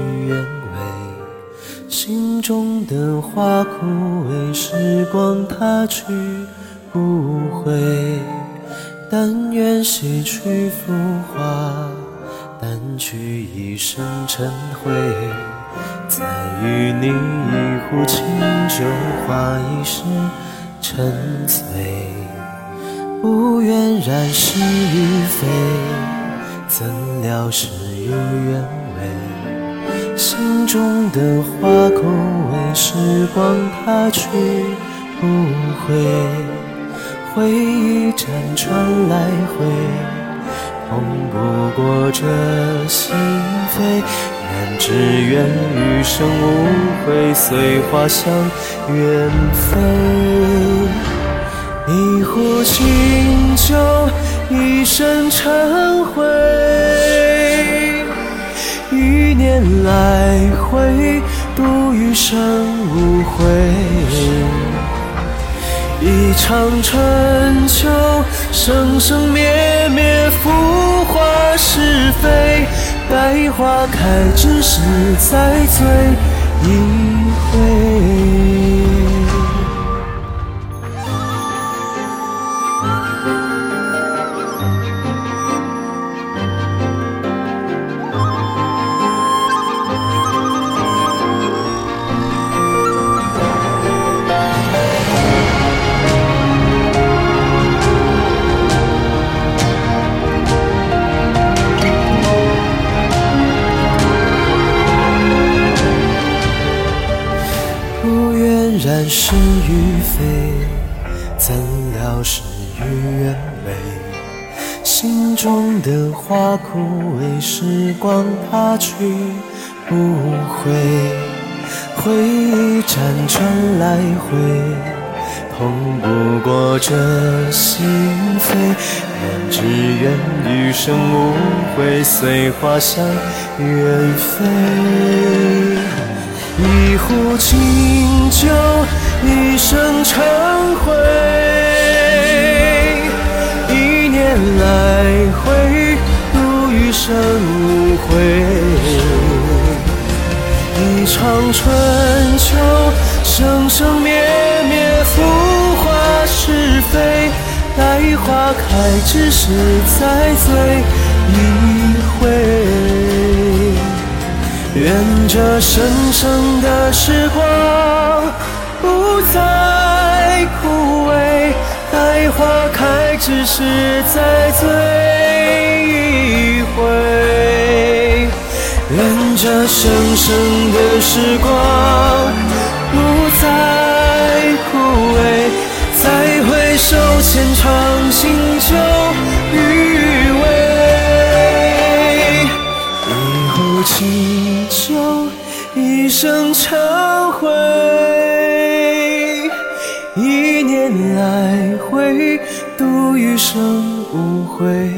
原味，心中的花枯萎，时光它去不回。但愿洗去浮华，淡去一身尘灰，再与你一壶清酒话一世沉醉。不愿染是与非，怎料事与愿违。心中的花枯萎，时光它去不回。回忆辗转来回，碰不过这心扉。愿只愿余生无悔，随花香远飞。一壶清酒，一生忏悔。一念来回，度余生无悔。一场春秋，生生灭灭，浮华是非。待花开之时，再醉一回。然是与非，怎料事与愿违。心中的花枯萎，时光它去不回。回忆辗转来回，碰不过这心扉。愿只愿余生无悔，随花香远飞。一壶清酒，一生忏悔。一念来回，度余生无悔。一场春秋，生生灭灭，浮华是非。待花开之时，再醉一回。愿这生生的时光不再枯萎，待花开之时，再醉一回。愿这生生的时光不再枯萎，再回首浅尝新酒余味。一壶清酒，一生忏悔。一念来回，度余生无悔。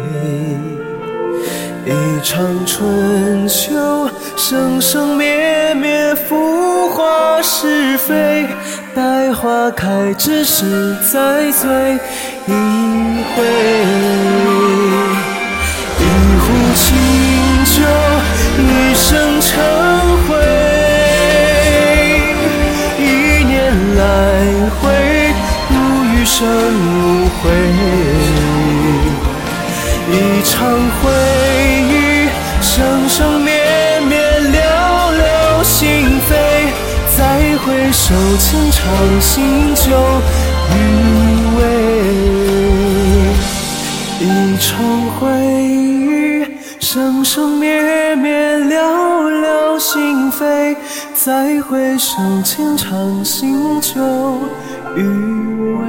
一场春秋，生生灭灭，浮华是非。待花开之时，再醉一回。一壶清酒，一生忏悔。一念来回，度余生无悔。一场回忆，生生灭灭，寥寥心扉。再回首，浅尝新酒余味。一场回忆，生生灭灭，寥寥心扉。再回首，浅尝新酒余味。